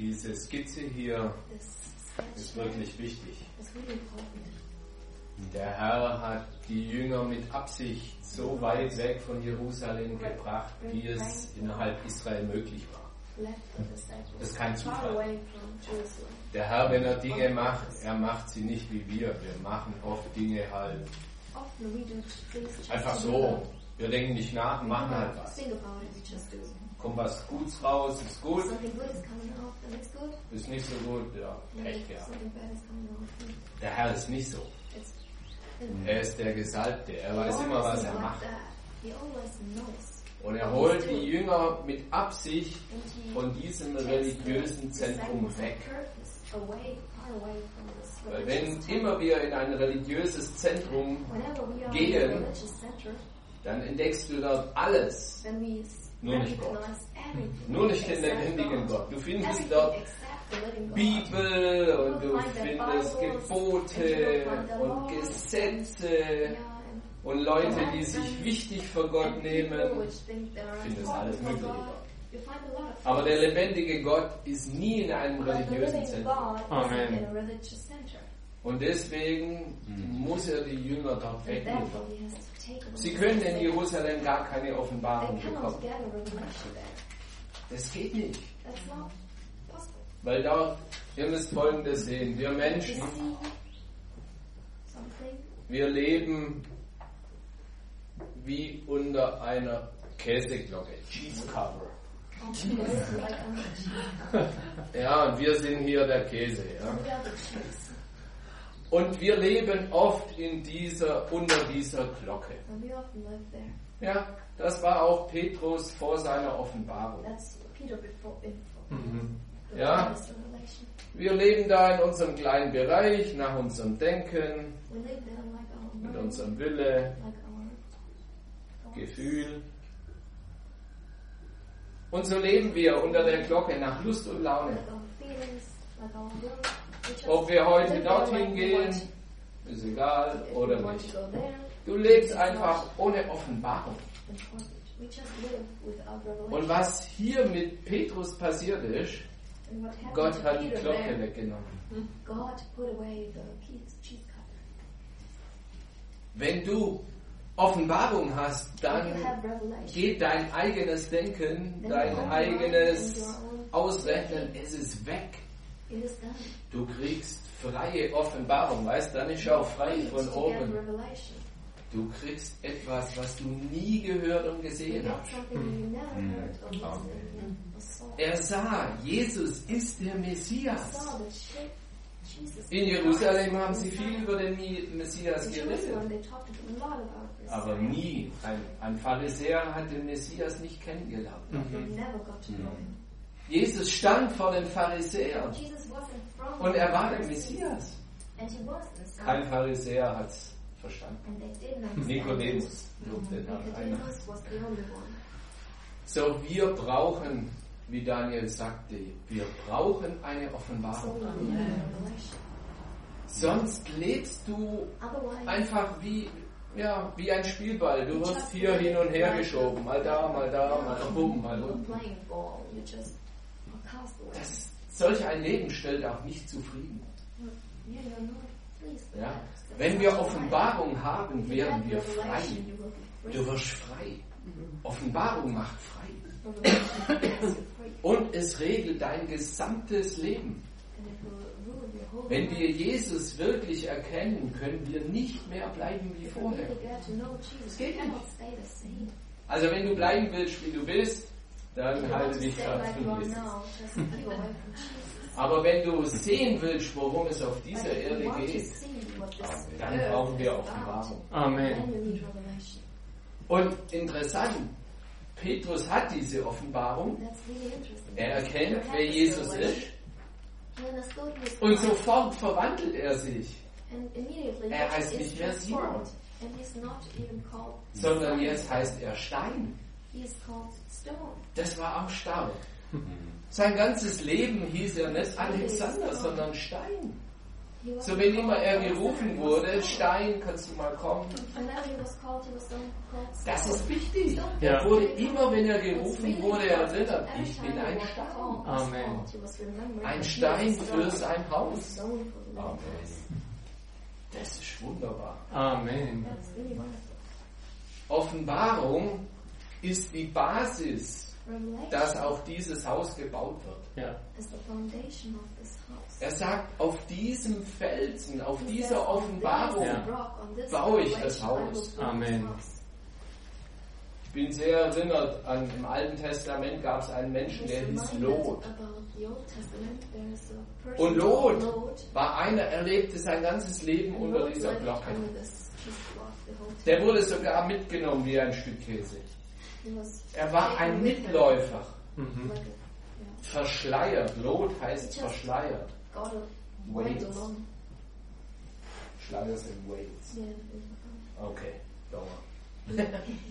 Diese Skizze hier ist wirklich wichtig. Der Herr hat die Jünger mit Absicht so weit weg von Jerusalem gebracht, wie es innerhalb Israel möglich war. Das ist kein Zufall. Der Herr, wenn er Dinge macht, er macht sie nicht wie wir. Wir machen oft Dinge halt einfach so. Wir denken nicht nach, machen halt was. Kommt was Gutes raus, ist gut. Ist nicht so gut, ja, Pech gehabt. Der Herr ist nicht so. Er ist der Gesalbte, er weiß immer, was er macht. Und er holt die Jünger mit Absicht von diesem religiösen Zentrum weg. Weil wenn immer wir in ein religiöses Zentrum gehen, dann entdeckst du dort alles, nur nicht Gott. Nur nicht den lebendigen Gott. Du findest dort Bibel und du findest Gebote und Gesetze und Leute, die sich wichtig für Gott nehmen. Du findest alles Mögliche dort. Aber der lebendige Gott ist nie in einem religiösen Zentrum. Amen. Und deswegen muss er die Jünger dort wegnehmen. Sie können in Jerusalem gar keine Offenbarung bekommen. Das geht nicht. Weil dort, ihr müsst Folgendes sehen, wir Menschen, wir leben wie unter einer Käseglocke, Cheese Cover. Ja, und wir sind hier der Käse. Ja. Und wir leben oft unter dieser Glocke. Ja, das war auch Petrus vor seiner Offenbarung. Ja, wir leben da in unserem kleinen Bereich, nach unserem Denken, mit unserem Wille, Gefühl. Und so leben wir unter der Glocke nach Lust und Laune. Ob wir heute dorthin gehen, ist egal oder nicht. Du lebst einfach ohne Offenbarung. Und was hier mit Petrus passiert ist, Gott hat die Glocke weggenommen. Wenn du Offenbarung hast, dann geht dein eigenes Denken, dein eigenes Ausrechnen, es ist weg. Du kriegst freie Offenbarung, weißt du, dann ist auch frei von oben. Du kriegst etwas, was du nie gehört und gesehen hast. Er sah, Jesus ist der Messias. In Jerusalem haben sie viel über den Messias geredet. Aber nie, ein Pharisäer hat den Messias nicht kennengelernt. Jesus stand vor den Pharisäern und er war der Messias. Kein Pharisäer hat es verstanden. Nikodemus. So, wir brauchen, wie Daniel sagte, wir brauchen eine Offenbarung. Sonst lebst du einfach wie ein Spielball. Du wirst hier hin und her geschoben. Mal da, mal rum, mal rum. Solch ein Leben stellt auch nicht zufrieden. Ja? Wenn wir Offenbarung haben, werden wir frei. Du wirst frei. Offenbarung macht frei. Und es regelt dein gesamtes Leben. Wenn wir Jesus wirklich erkennen, können wir nicht mehr bleiben wie vorher. Es geht nicht. Also wenn du bleiben willst, wie du bist, dann halte dich fern von Jesus. Aber wenn du sehen willst, worum es auf dieser Erde geht, dann brauchen wir Offenbarung. Amen. Und interessant, Petrus hat diese Offenbarung. Er erkennt, wer Jesus ist. Und sofort verwandelt er sich. Er heißt nicht mehr Simon, sondern jetzt heißt er Stein. Das war auch stark. Sein ganzes Leben hieß er nicht Alexander, sondern Stein. So, wenn immer er gerufen wurde, Stein, kannst du mal kommen? Das ist wichtig. Er wurde immer, wenn er gerufen wurde, erinnert, ich bin ein Stein. Amen. Ein Stein für sein Haus. Amen. Das ist wunderbar. Amen. Offenbarung ist die Basis, dass auch dieses Haus gebaut wird. Ja. Er sagt, auf diesem Felsen, auf dieser Offenbarung baue ich das Haus. Amen. Ich bin sehr erinnert, im Alten Testament gab es einen Menschen, der hieß Lot. Und Lot war einer, er lebte sein ganzes Leben unter dieser Glocke. Der wurde sogar mitgenommen wie ein Stück Käse. Er war ein Mitläufer. Verschleiert. Lot heißt verschleiert. Weights. Schleier sind Weights. Okay, Dauer.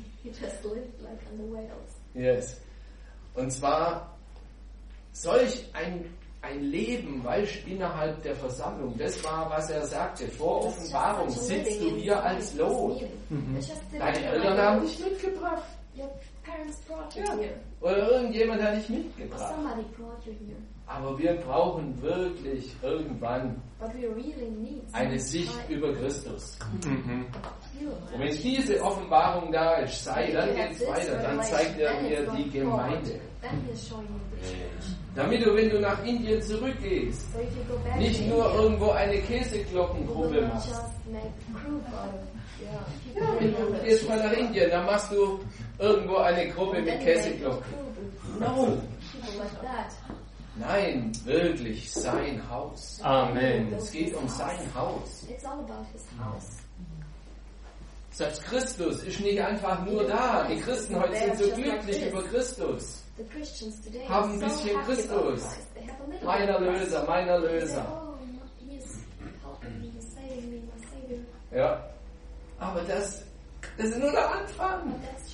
Yes. Und zwar solch ein Leben, weißt du, innerhalb der Versammlung. Das war, was er sagte. Vor Offenbarung sitzt du hier als Lot. Deine Eltern haben dich mitgebracht. Ja. Oder irgendjemand hat dich mitgebracht. Aber wir brauchen wirklich irgendwann eine Sicht über Christus. Und wenn diese Offenbarung da ist, dann geht es weiter. Dann zeigt er mir die Gemeinde. Damit du, wenn du nach Indien zurückgehst, nicht nur irgendwo eine Käseglockengruppe machst. Ja, wenn du gehst mal nach Indien, dann machst du irgendwo eine Gruppe mit Käseglocken. No. Nein, wirklich sein Haus. Amen. Es geht um sein Haus. Selbst Christus ist nicht einfach nur da. Die Christen heute sind so glücklich über Christus. Haben ein bisschen Christus. Mein Erlöser, mein Erlöser. Ja. Aber das ist nur der Anfang.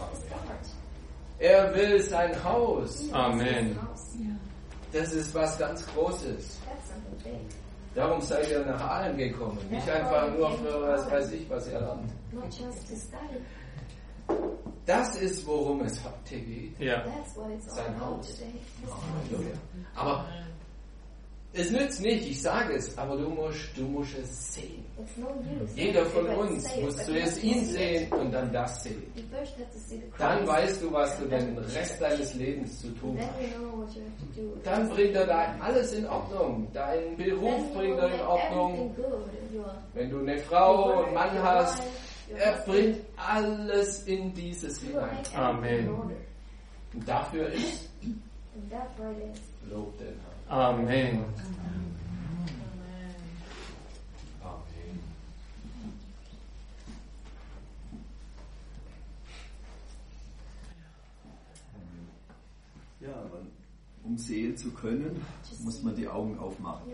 Er will sein Haus. Amen. Das ist was ganz Großes. Darum seid ihr nach Aalen gekommen. Nicht einfach nur für was weiß ich, was ihr lernt. Das ist, worum es heute geht. Ja. Sein Haus. Halleluja. Aber es nützt nicht, ich sage es, aber du musst es sehen. Jeder von uns muss zuerst ihn sehen und dann das sehen. Dann weißt du, was du den Rest deines Lebens zu tun hast. Dann bringt er da alles in Ordnung. Deinen Beruf bringt er in Ordnung. Wenn du eine Frau und Mann hast, er bringt alles in dieses hinein. Amen. Und dafür ist Lob den Herrn. Amen. Ja, um sehen zu können, muss man die Augen aufmachen.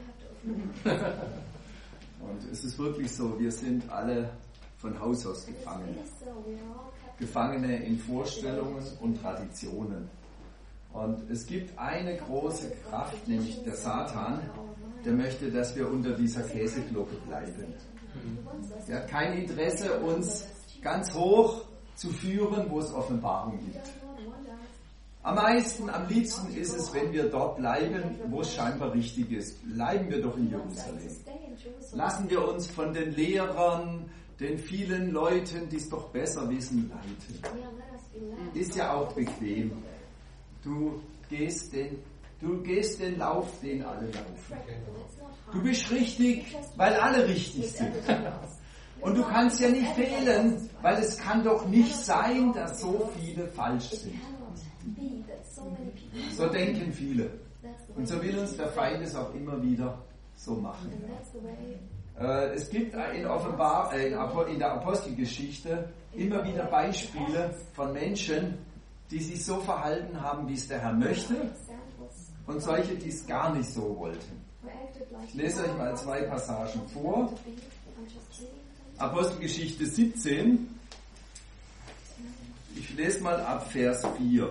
Und es ist wirklich so, wir sind alle von Haus aus Gefangene. Gefangene in Vorstellungen und Traditionen. Und es gibt eine große Kraft, nämlich der Satan, der möchte, dass wir unter dieser Käseglocke bleiben. Er hat kein Interesse, uns ganz hoch zu führen, wo es Offenbarung gibt. Am liebsten ist es, wenn wir dort bleiben, wo es scheinbar richtig ist. Bleiben wir doch in Jerusalem. Lassen wir uns von den Lehrern, den vielen Leuten, die es doch besser wissen, leiten. Ist ja auch bequem. Du gehst den Lauf, den alle laufen. Du bist richtig, weil alle richtig sind. Und du kannst ja nicht fehlen, weil es kann doch nicht sein, dass so viele falsch sind. So denken viele. Und so will uns der Feind es auch immer wieder so machen. Es gibt in der Apostelgeschichte immer wieder Beispiele von Menschen, die sich so verhalten haben, wie es der Herr möchte, und solche, die es gar nicht so wollten. Ich lese euch mal 2 Passagen vor. Apostelgeschichte 17. Ich lese mal ab Vers 4.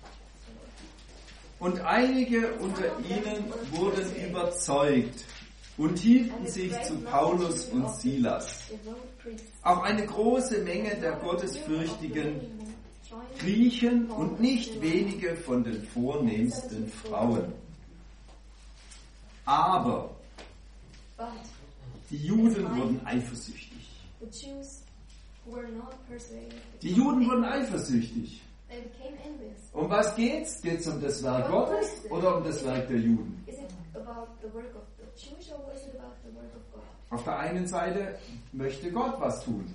Und einige unter ihnen wurden überzeugt und hielten sich zu Paulus und Silas. Auch eine große Menge der Gottesfürchtigen Griechen und nicht wenige von den vornehmsten Frauen. Aber die Juden wurden eifersüchtig. Die Juden wurden eifersüchtig. Um was geht's? Geht's um das Werk Gottes oder um das Werk der Juden? Auf der einen Seite möchte Gott was tun.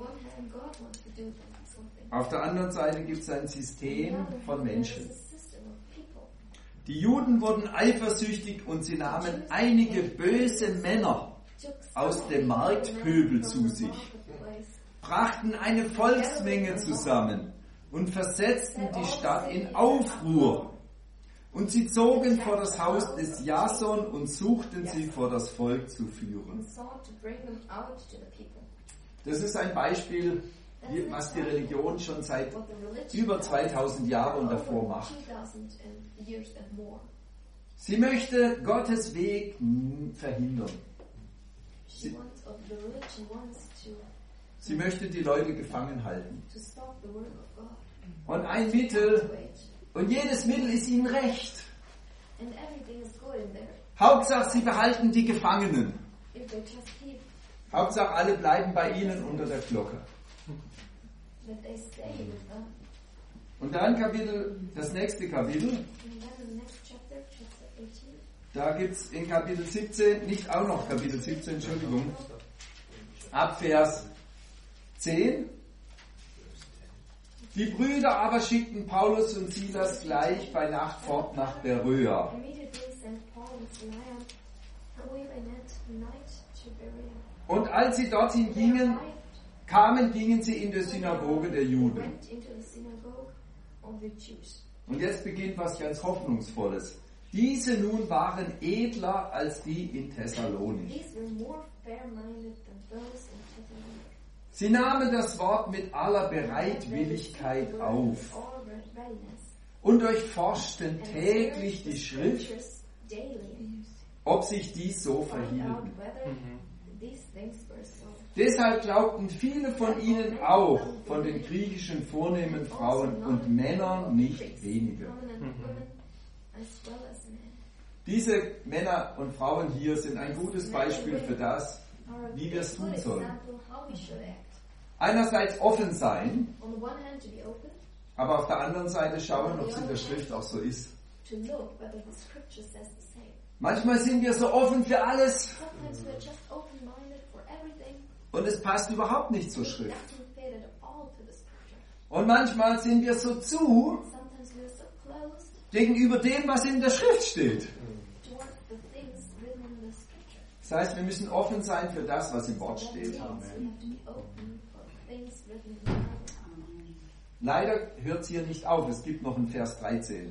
Auf der anderen Seite gibt es ein System von Menschen. Die Juden wurden eifersüchtig und sie nahmen einige böse Männer aus dem Marktpöbel zu sich, brachten eine Volksmenge zusammen und versetzten die Stadt in Aufruhr. Und sie zogen vor das Haus des Jason und suchten sie vor das Volk zu führen. Das ist ein Beispiel, was die Religion schon seit über 2000 Jahren davor macht. Sie möchte Gottes Weg verhindern. Sie möchte die Leute gefangen halten. Und ein Mittel, und jedes Mittel ist ihnen recht. Hauptsache, sie behalten die Gefangenen. Hauptsache, alle bleiben bei ihnen unter der Glocke. Und dann das nächste Kapitel. Da gibt es in Kapitel 17, nicht auch noch Kapitel 17, Entschuldigung, ab Vers 10. Die Brüder aber schickten Paulus und Silas gleich bei Nacht fort nach Beröa. Und als sie dorthin gingen, gingen sie in die Synagoge der Juden. Und jetzt beginnt was ganz Hoffnungsvolles. Diese nun waren edler als die in Thessalonich. Sie nahmen das Wort mit aller Bereitwilligkeit auf und durchforschten täglich die Schrift, ob sich dies so verhielten. Deshalb glaubten viele von ihnen auch, von den griechischen vornehmen Frauen und Männern nicht wenige. Diese Männer und Frauen hier sind ein gutes Beispiel für das, wie wir es tun sollen. Einerseits offen sein, aber auf der anderen Seite schauen, ob es in der Schrift auch so ist. Manchmal sind wir so offen für alles und es passt überhaupt nicht zur Schrift. Und manchmal sind wir so zu gegenüber dem, was in der Schrift steht. Das heißt, wir müssen offen sein für das, was im Wort steht. Leider hört es hier nicht auf. Es gibt noch einen Vers 13.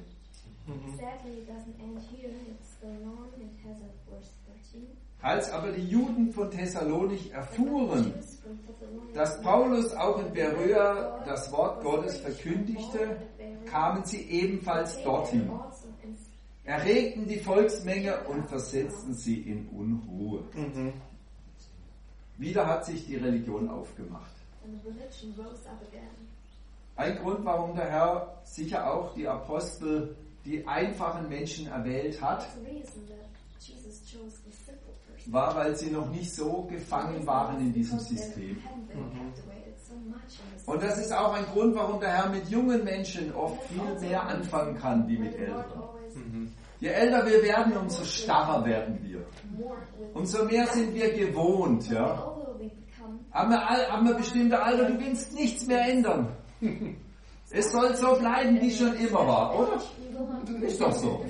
Als aber die Juden von Thessalonich erfuhren, dass Paulus auch in Beröa das Wort Gottes verkündigte, kamen sie ebenfalls dorthin, erregten die Volksmenge und versetzten sie in Unruhe. Wieder hat sich die Religion aufgemacht. Ein Grund, warum der Herr sicher auch die Apostel, die einfachen Menschen erwählt hat, war, weil sie noch nicht so gefangen waren in diesem System. Und das ist auch ein Grund, warum der Herr mit jungen Menschen oft viel mehr anfangen kann, wie mit Älteren. Je älter wir werden, umso starrer werden wir. Umso mehr sind wir gewohnt. Ja? Haben wir bestimmte Alter, du willst nichts mehr ändern. Es soll so bleiben, wie es schon immer war, oder? Ist doch so.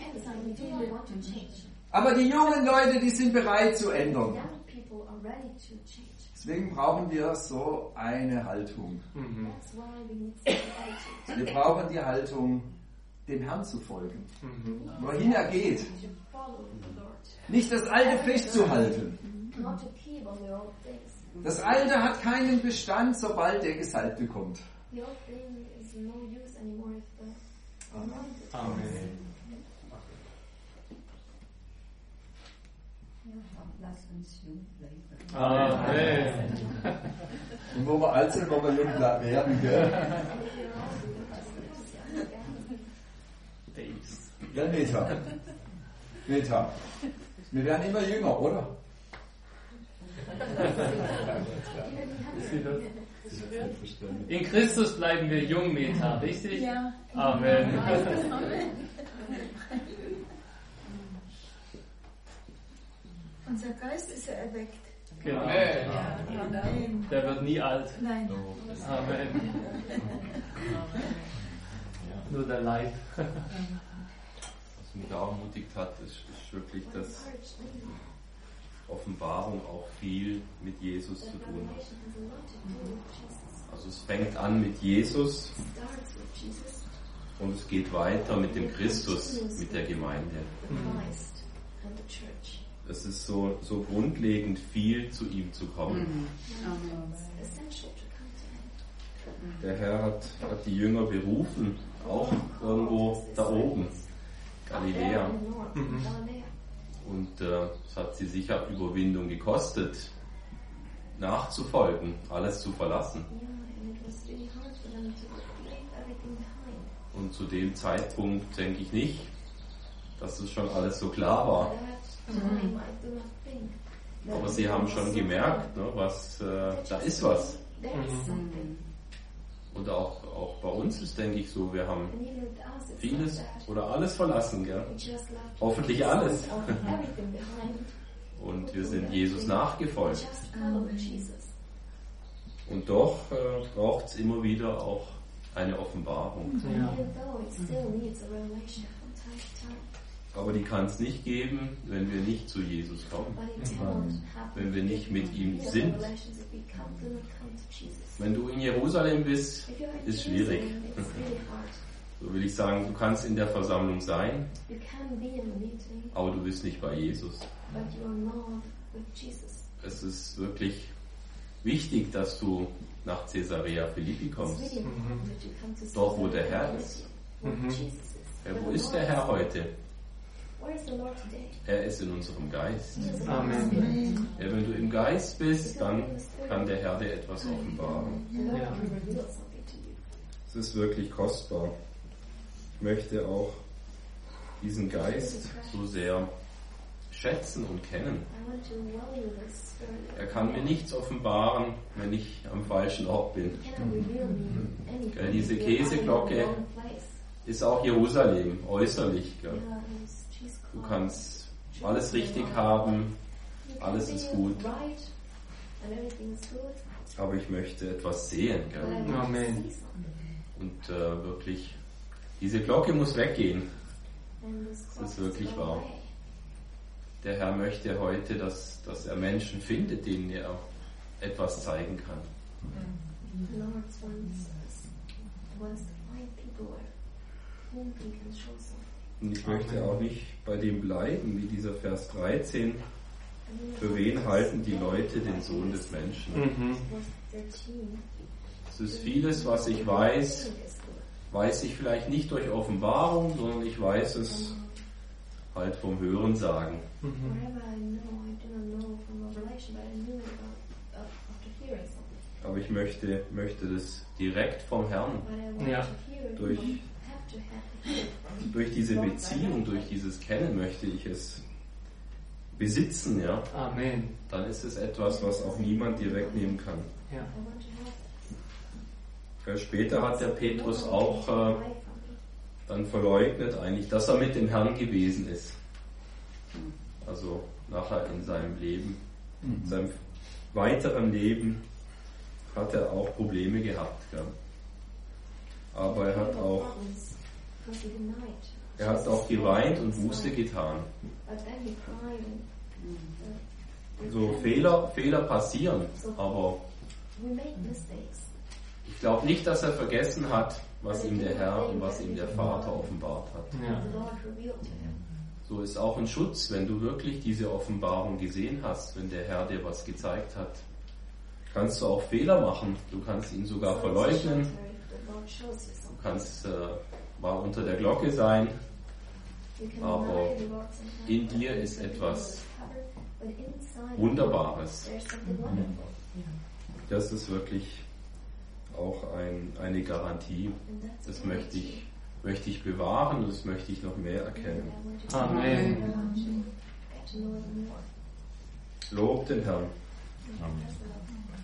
Aber die jungen Leute, die sind bereit zu ändern. Deswegen brauchen wir so eine Haltung. Wir brauchen die Haltung, dem Herrn zu folgen. Wohin er geht. Nicht das Alte festzuhalten. Das Alte hat keinen Bestand, sobald der Gesalbte kommt. Amen. uns jung bleiben. Amen. Und wo wir alt sind, wo wir jung werden, gell? Ja, Neta. Wir werden immer jünger, oder? In Christus bleiben wir jung, Meta, richtig? Ja. Amen. Unser Geist ist ja erweckt. Genau. Amen. Der wird nie alt. Nein. Amen. Nur der Leib. Was mich auch ermutigt hat, ist wirklich, dass Offenbarung auch viel mit Jesus zu tun hat. Also es fängt an mit Jesus und es geht weiter mit dem Christus, mit der Gemeinde. Es ist so grundlegend viel zu ihm zu kommen. Der Herr hat die Jünger berufen, auch irgendwo da oben, Galiläa. Und es hat sie sicher Überwindung gekostet, nachzufolgen, alles zu verlassen. Und zu dem Zeitpunkt denke ich nicht, dass es schon alles so klar war. Aber sie haben schon gemerkt, ne, da ist was. Und auch bei uns ist, denke ich, so, wir haben vieles oder alles verlassen, gell? Hoffentlich alles. Und wir sind Jesus nachgefolgt. Und doch braucht es immer wieder auch eine Offenbarung. Ja. Aber die kann es nicht geben, wenn wir nicht zu Jesus kommen. Wenn wir nicht mit ihm sind. Wenn du in Jerusalem bist, ist schwierig. So will ich sagen, du kannst in der Versammlung sein, aber du bist nicht bei Jesus. Es ist wirklich wichtig, dass du nach Caesarea Philippi kommst. Dort, wo der Herr ist. Ja, wo ist der Herr heute? Er ist in unserem Geist. Amen. Ja, wenn du im Geist bist, dann kann der Herr dir etwas offenbaren. Ja. Es ist wirklich kostbar. Ich möchte auch diesen Geist so sehr schätzen und kennen. Er kann mir nichts offenbaren, wenn ich am falschen Ort bin. Gell, diese Käseglocke ist auch Jerusalem, äußerlich. Gell. Du kannst alles richtig haben, alles ist gut. Aber ich möchte etwas sehen. Gell. Amen. Und wirklich, diese Glocke muss weggehen. Das ist wirklich wahr. Der Herr möchte heute, dass er Menschen findet, denen er etwas zeigen kann. Und ich möchte auch nicht bei dem bleiben, wie dieser Vers 13. Für wen halten die Leute den Sohn des Menschen? Es ist vieles, was ich weiß ich vielleicht nicht durch Offenbarung, sondern ich weiß es halt vom Hörensagen. Aber ich möchte das direkt vom Herrn. Ja. Durch diese Beziehung, durch dieses Kennen möchte ich es besitzen, ja. Amen. Dann ist es etwas, was auch niemand dir wegnehmen kann. Ja. Später hat der Petrus auch dann verleugnet eigentlich, dass er mit dem Herrn gewesen ist. Also nachher in seinem Leben, in seinem weiteren Leben hat er auch Probleme gehabt. Ja. Aber er hat auch geweint und Buße getan. So Fehler passieren, aber ich glaube nicht, dass er vergessen hat, was ihm der Herr und was ihm der Vater offenbart hat. Ja. So ist auch ein Schutz, wenn du wirklich diese Offenbarung gesehen hast, wenn der Herr dir was gezeigt hat. Kannst du auch Fehler machen, du kannst ihn sogar verleugnen, du kannst mal unter der Glocke sein, aber in dir ist etwas Wunderbares. Das ist wirklich auch eine Garantie. Das möchte ich bewahren und das möchte ich noch mehr erkennen. Amen. Lob den Herrn. Amen.